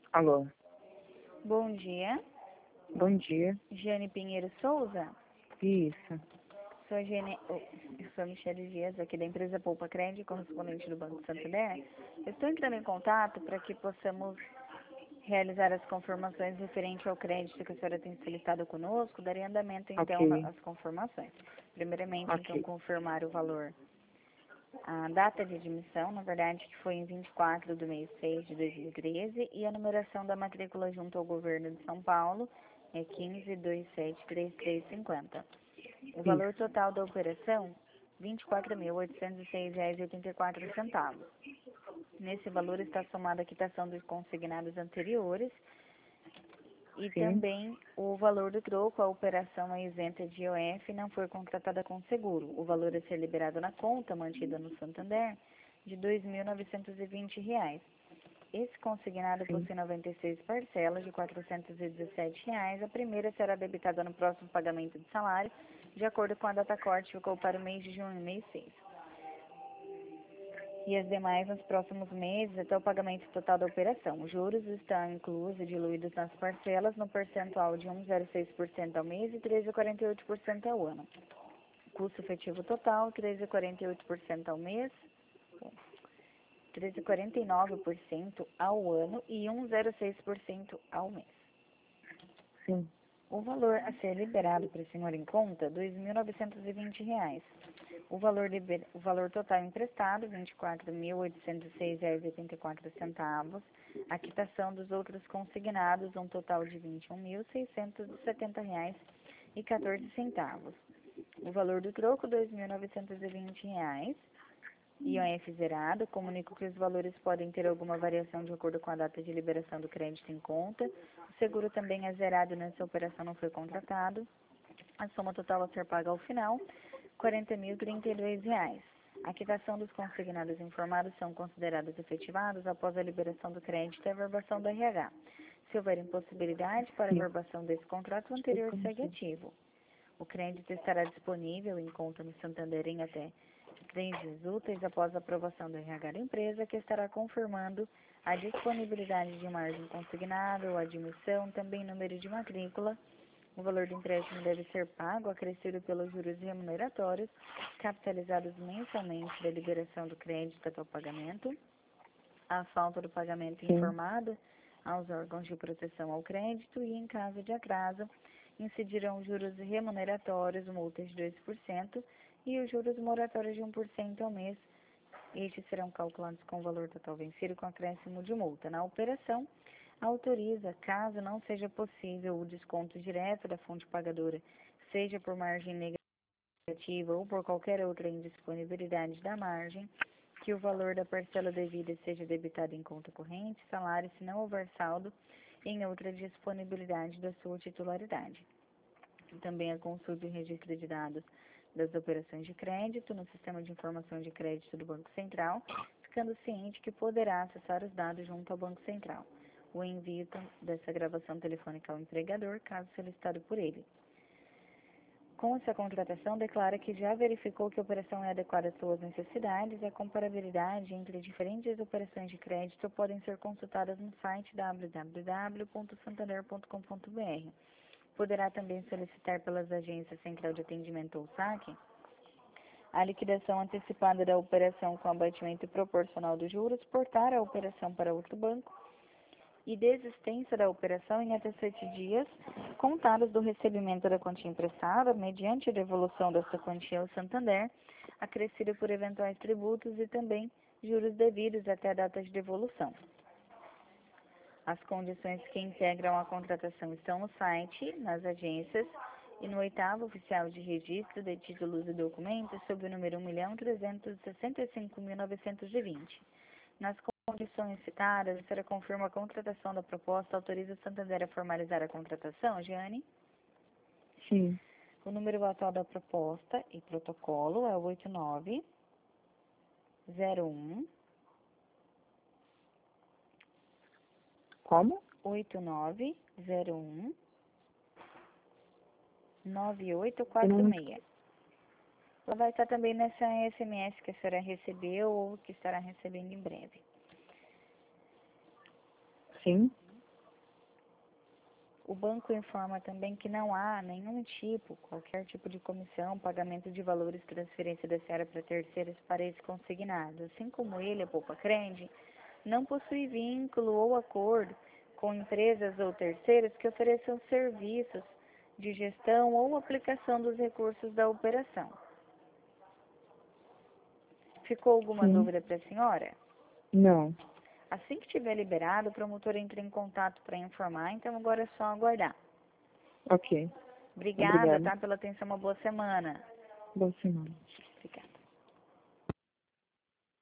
Alô, Bom dia, bom dia. Jane Pinheiro Souza. Isso, Eu sou a Michele Dias, aqui da empresa Poupa Crédito, correspondente do Banco Santander. Eu estou entrando em contato para que possamos realizar as confirmações referente ao crédito que a senhora tem solicitado conosco. Darei andamento, então, ok, às confirmações. Primeiramente, então, ok, confirmar o valor. A data de admissão, na verdade, que foi em 24 do mês 6 de 2013, e a numeração da matrícula junto ao governo de São Paulo é 15273350. O valor isso, total da operação, R$ 24.806,84. Nesse valor está somada a quitação dos consignados anteriores e sim, também o valor do troco. A operação é isenta de IOF e não foi contratada com seguro. O valor a ser liberado na conta mantida no Santander de R$ 2.920. Esse consignado sim, possui 96 parcelas de R$ 417. A primeira será debitada no próximo pagamento de salário, de acordo com a data corte, ficou para o mês de junho, mês 6. E as demais nos próximos meses, até o pagamento total da operação. Os juros estão inclusos e diluídos nas parcelas no percentual de 1,06% ao mês e 13,48% ao ano. Custo efetivo total, 13,48% ao mês, 13,49% ao ano e 1,06% ao mês. sim, O valor a ser liberado para o senhor em conta, R$ 2.920. O valor total emprestado, R$ 24.806,84. A quitação dos outros consignados, um total de R$ 21.670,14. O valor do troco, R$ 2.920. IOF zerado. Comunico que os valores podem ter alguma variação de acordo com a data de liberação do crédito em conta. O seguro também é zerado nessa operação, não foi contratado. A soma total a ser paga ao final, R$ 40.032. A quitação dos consignados informados são considerados efetivados após a liberação do crédito e a verbação do RH. Se houver impossibilidade para a sim. verbação desse contrato, o anterior Desculpa, não segue sei. ativo. O crédito estará disponível em conta no Santander em até 3 dias úteis após a aprovação do RH da empresa, que estará confirmando a disponibilidade de margem consignada ou admissão, também número de matrícula. O valor do empréstimo deve ser pago, acrescido pelos juros remuneratórios, capitalizados mensalmente da liberação do crédito até o pagamento. A falta do pagamento Sim, informada aos órgãos de proteção ao crédito e, em caso de atraso, incidirão juros remuneratórios, multas de 2% e os juros moratórios de 1% ao mês. Estes serão calculados com o valor total vencido com acréscimo de multa. Na operação, autoriza, caso não seja possível o desconto direto da fonte pagadora, seja por margem negativa ou por qualquer outra indisponibilidade da margem, que o valor da parcela devida seja debitado em conta corrente, salário, se não houver saldo em outra disponibilidade da sua titularidade. Também a consulta e registro de dados das operações de crédito no Sistema de Informação de Crédito do Banco Central, ficando ciente que poderá acessar os dados junto ao Banco Central. O envio dessa gravação telefônica ao empregador, caso solicitado por ele. Com essa contratação, declara que já verificou que a operação é adequada às suas necessidades e a comparabilidade entre diferentes operações de crédito podem ser consultadas no site www.santander.com.br. Poderá também solicitar pelas agências Central de Atendimento ou SAC a liquidação antecipada da operação com abatimento proporcional dos juros, portar a operação para outro banco e desistência da operação em até 7 dias, contados do recebimento da quantia emprestada, mediante a devolução dessa quantia ao Santander, acrescida por eventuais tributos e também juros devidos até a data de devolução. As condições que integram a contratação estão no site, nas agências e no 8º oficial de registro de títulos e documentos sob o número 1.365.920. Nas condições citadas, a senhora confirma a contratação da proposta, autoriza o Santander a formalizar a contratação, Jeane? sim. O número atual da proposta e protocolo é o 8901 Como? 8901 Eu não... 9846. Ela vai estar também nessa SMS que a senhora recebeu ou que estará recebendo em breve. Sim, O banco informa também que não há qualquer tipo de comissão, pagamento de valores, transferência da Seara para terceiros para esse consignado. Assim como ele, a Poupa Cred, não possui vínculo ou acordo com empresas ou terceiros que ofereçam serviços de gestão ou aplicação dos recursos da operação. Ficou alguma Sim. dúvida para a senhora? Não. Assim que tiver liberado, o promotor entra em contato para informar, então agora é só aguardar. Ok. Obrigada, Obrigada. tá, pela atenção, uma boa semana. Boa semana. Obrigada.